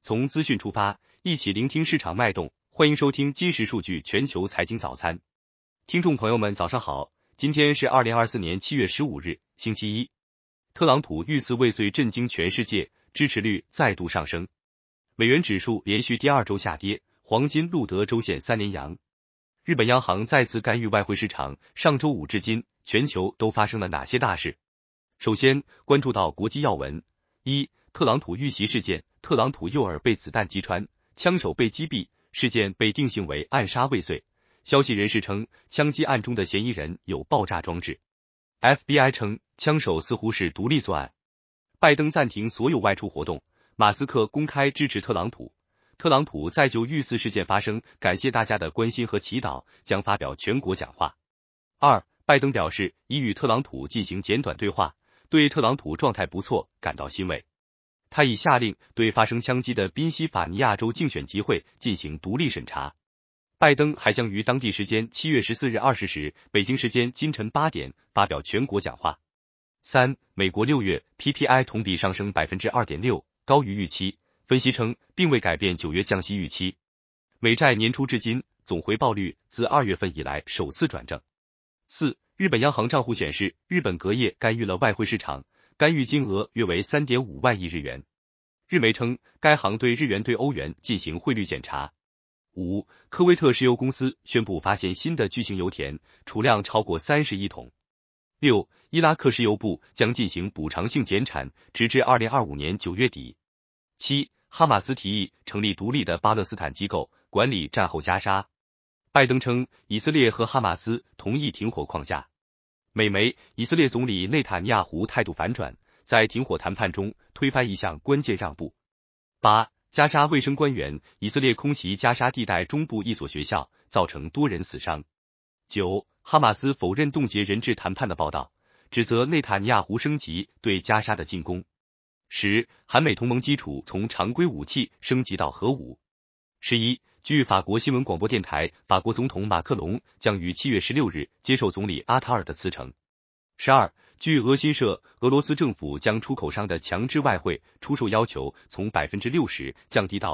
从资讯出发，一起聆听市场脉动。欢迎收听今时数据全球财经早餐。听众朋友们早上好，今天是2024年7月15日，星期一。特朗普遇刺未遂震惊全世界，支持率再度上升。美元指数连续第二周下跌，黄金录得周线3连阳。日本央行再次干预外汇市场，上周五至今，全球都发生了哪些大事？首先关注到国际要闻。一、特朗普遇袭事件，特朗普右耳被子弹击穿，枪手被击毙，事件被定性为暗杀未遂。消息人士称，枪击案中的嫌疑人有爆炸装置。FBI 称，枪手似乎是独立作案。拜登暂停所有外出活动，马斯克公开支持特朗普。特朗普在就遇刺事件发声，感谢大家的关心和祈祷，将发表全国讲话。二、拜登表示已与特朗普进行简短对话，对特朗普状态不错感到欣慰。他已下令对发生枪击的宾夕法尼亚州竞选集会进行独立审查。拜登还将于当地时间7月14日20时，北京时间今晨8点发表全国讲话。三、美国6月 PPI 同比上升 2.6%， 高于预期，分析称并未改变9月降息预期。美债年初至今总回报率自2月份以来首次转正。四、日本央行账户显示，日本隔夜干预了外汇市场，干预金额约为 3.5 万亿日元。日媒称，该行对日元对欧元进行汇率检查。五、科威特石油公司宣布发现新的巨型油田，储量超过30亿桶。六、伊拉克石油部将进行补偿性减产，直至2025年9月底。七、哈马斯提议成立独立的巴勒斯坦机构，管理战后加沙。拜登称，以色列和哈马斯同意停火框架。美媒，以色列总理内塔尼亚胡态度反转，在停火谈判中推翻一项关键让步。八、加沙卫生官员，以色列空袭加沙地带中部一所学校，造成多人死伤。九、哈马斯否认冻结人质谈判的报道，指责内塔尼亚胡升级对加沙的进攻。十、韩美同盟基础从常规武器升级到核武。11、据法国新闻广播电台，法国总统马克龙将于7月16日接受总理阿塔尔的辞呈。12、据俄新社，俄罗斯政府将出口商的强制外汇出售要求从 60% 降低到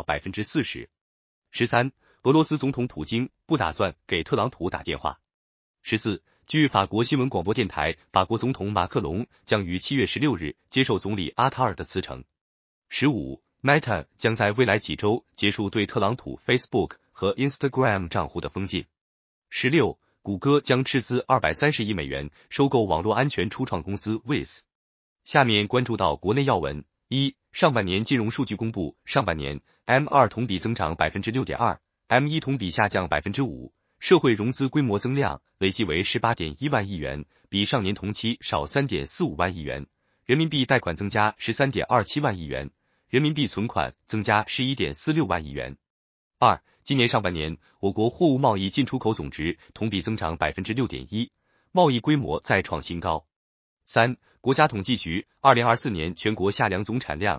40%。13、俄罗斯总统普京不打算给特朗普打电话。14、据法国新闻广播电台，法国总统马克龙将于7月16日接受总理阿塔尔的辞呈。15、Meta 将在未来几周结束对特朗普 Facebook 和 Instagram 账户的封禁。16、谷歌将斥资230亿美元收购网络安全初创公司 Wiz。下面关注到国内要闻。一、上半年金融数据公布，上半年 M2 同比增长 6.2%， M1 同比下降 5%， 社会融资规模增量累计为 18.1 万亿元，比上年同期少 3.45 万亿元，人民币贷款增加 13.27 万亿元，人民币存款增加 11.46 万亿元。二、今年上半年，我国货物贸易进出口总值同比增长 6.1%， 贸易规模再创新高。三、国家统计局2024年全国夏粮总产量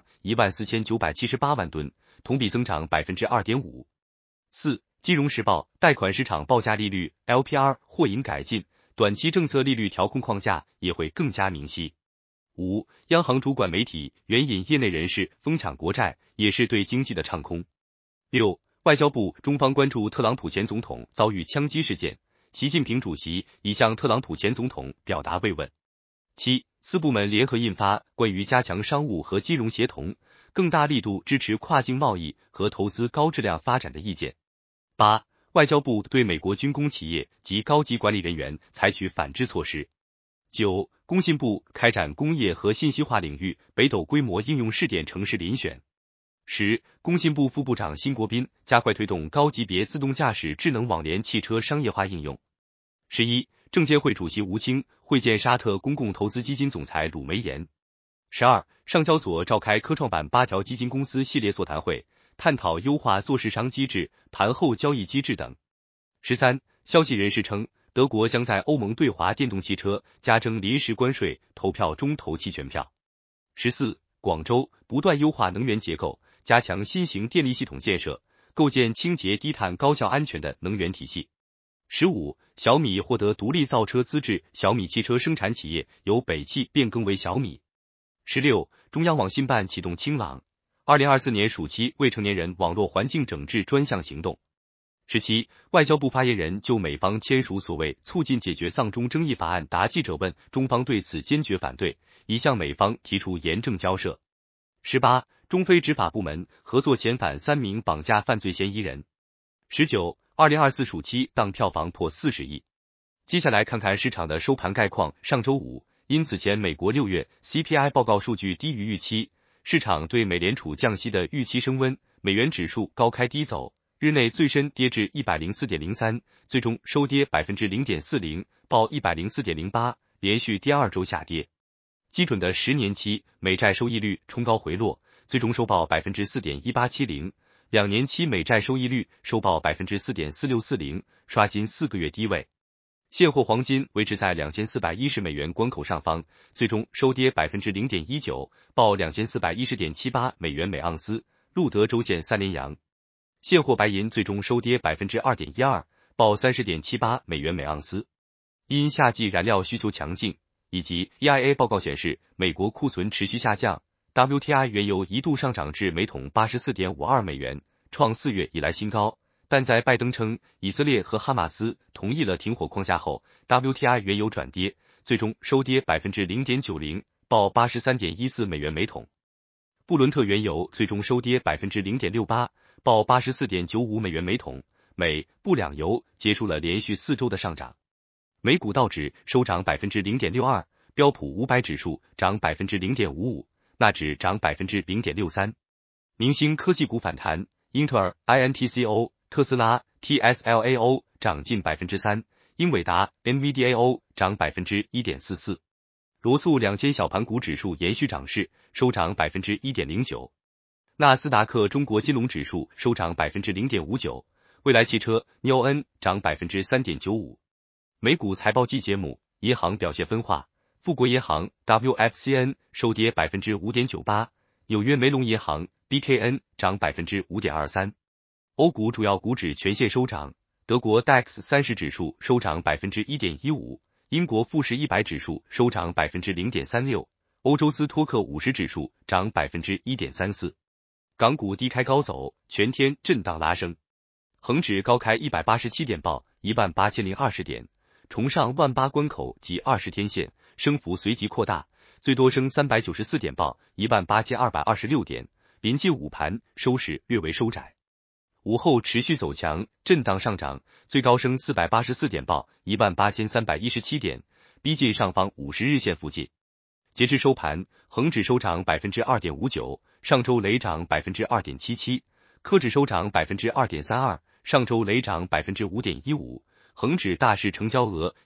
14,978 万吨，同比增长 2.5%。四、金融时报，贷款市场报价利率 LPR 或引改进，短期政策利率调控框架也会更加明晰。五、央行主管媒体援引业内人士疯抢国债，也是对经济的唱空。六、外交部中方关注特朗普前总统遭遇枪击事件，习近平主席已向特朗普前总统表达慰问。七、四部门联合印发关于加强商务和金融协同，更大力度支持跨境贸易和投资高质量发展的意见。八、外交部对美国军工企业及高级管理人员采取反制措施。九、工信部开展工业和信息化领域北斗规模应用试点城市遴选。10、工信部副部长辛国斌加快推动高级别自动驾驶智能网联汽车商业化应用。11、证监会主席吴清会见沙特公共投资基金总裁鲁梅延。12、上交所召开科创板8条基金公司系列座谈会，探讨优化做市商机制、盘后交易机制等。13、消息人士称，德国将在欧盟对华电动汽车加征临时关税，投票中投弃权票。14、广州不断优化能源结构，加强新型电力系统建设，构建清洁低碳高效安全的能源体系。15、小米获得独立造车资质，小米汽车生产企业由北汽变更为小米。16、中央网信办启动清朗 2024年暑期未成年人网络环境整治专项行动。17，外交部发言人就美方签署所谓促进解决藏中争议法案答记者问，中方对此坚决反对，已向美方提出严正交涉。18，中非执法部门合作遣返3名绑架犯罪嫌疑人。19， 2024暑期档票房破40亿。接下来看看市场的收盘概况。上周五，因此前美国6月 CPI 报告数据低于预期，市场对美联储降息的预期升温，美元指数高开低走，日内最深跌至 104.03， 最终收跌 0.40%， 报 104.08， 连续第2周下跌。基准的10年期美债收益率冲高回落，最终收报 4.1870， 2年期美债收益率收报 4.4640， 刷新4个月低位。现货黄金维持在2410美元关口上方，最终收跌 0.19%， 报 2410.78 美元每盎司，录得周线3连阳。现货白银最终收跌 2.12%， 报 30.78 美元每盎司。因夏季燃料需求强劲，以及 EIA 报告显示美国库存持续下降， WTI 原油一度上涨至每桶 84.52 美元，创4月以来新高。但在拜登称以色列和哈马斯同意了停火框架后， WTI 原油转跌，最终收跌 0.90%， 报 83.14 美元每桶。布伦特原油最终收跌 0.68%， 报 84.95 美元每桶。美布两油结束了连续4周的上涨。美股道指收涨 0.62%， 标普500指数涨 0.55%， 纳指涨 0.63%。明星科技股反弹，英特尔 INTCO、特斯拉 TSLAO 涨近 3%， 英伟达 NVDAO 涨 1.44%。罗素2000小盘股指数延续涨势，收涨 1.09%。纳斯达克中国金融指数收涨 0.59%， 蔚来汽车 NIO 涨 3.95%。美股财报季节目，银行表现分化，富国银行 WFCN 收跌 5.98%， 纽约梅隆银行 BKN 涨 5.23%。欧股主要股指全线收涨，德国 DAX 30指数收涨 1.15%， 英国富时100指数收涨 0.36%， 欧洲斯托克50指数涨 1.34%。港股低开高走，全天震荡拉升。恒指高开187点报 18,020 点，重上18000关口及20天线，升幅随即扩大，最多升394点报 18,226 点，临近午盘，收市略为收窄。午后持续走强，震荡上涨，最高升484点报 18,317 点，逼近上方50日线附近。截至收盘，恒指收涨 2.59%， 上周累涨 2.77%， 科指收涨 2.32%， 上周累涨 5.15%， 恒指大市成交额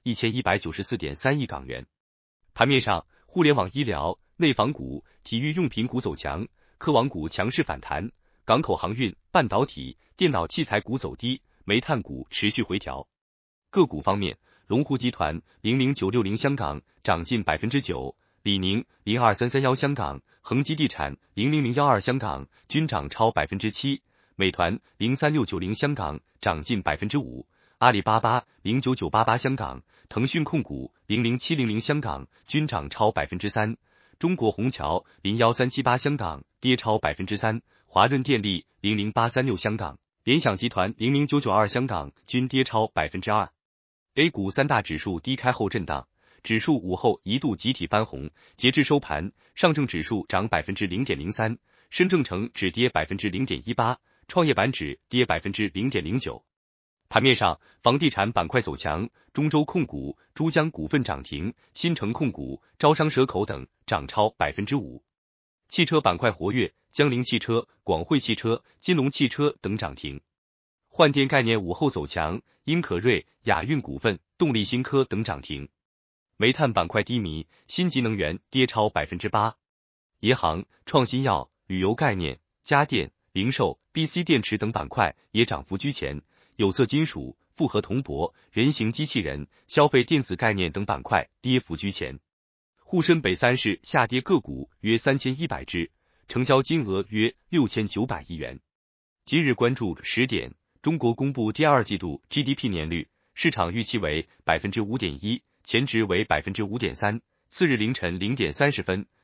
1194.3 亿港元。盘面上，互联网医疗、内房股、体育用品股走强，科网股强势反弹，港口航运、半导体、电脑器材股走低，煤炭股持续回调。个股方面，龙湖集团00960香港涨近 9%， 李宁02331香港、恒基地产00012香港均涨超 7%， 美团03690香港涨近 5%， 阿里巴巴09988香港、腾讯控股00700香港均涨超 3%， 中国虹桥01378香港跌超 3%， 华润电力00836香港、联想集团00992香港均跌超 2%。 A 股三大指数低开后震荡，指数午后一度集体翻红，截至收盘，上证指数涨 0.03%， 深证成指跌 0.18%， 创业板指跌 0.09%。盘面上，房地产板块走强，中州控股、珠江股份涨停，新城控股、招商蛇口等涨超 5%。汽车板块活跃，江铃汽车、广汇汽车、金龙汽车等涨停。换电概念午后走强，英可瑞、亚运股份、动力新科等涨停。煤炭板块低迷，新极能源跌超 8%。银行、创新药、旅游概念、家电、零售、BC 电池等板块也涨幅居前，有色金属、复合铜箔、人形机器人、消费电子概念等板块跌幅居前。沪深北3市下跌个股约3100只，成交金额约6900亿元。今日关注10点，中国公布第二季度 GDP 年率，市场预期为 5.1%， 前值为 5.3%。次日凌晨0点30分，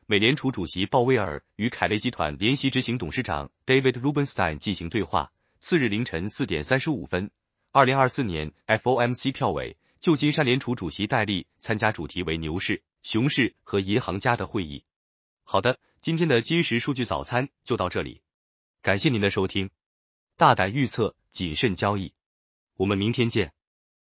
美联储主席鲍威尔与凯雷集团联席执行董事长 David Rubenstein 进行对话。次日凌晨4点35分，2024年 FOMC 票委，旧金山联储主席戴利参加主题为牛市、熊市和银行家的会议。好的，今天的今时数据早餐就到这里，感谢您的收听。大胆预测，谨慎交易，我们明天见。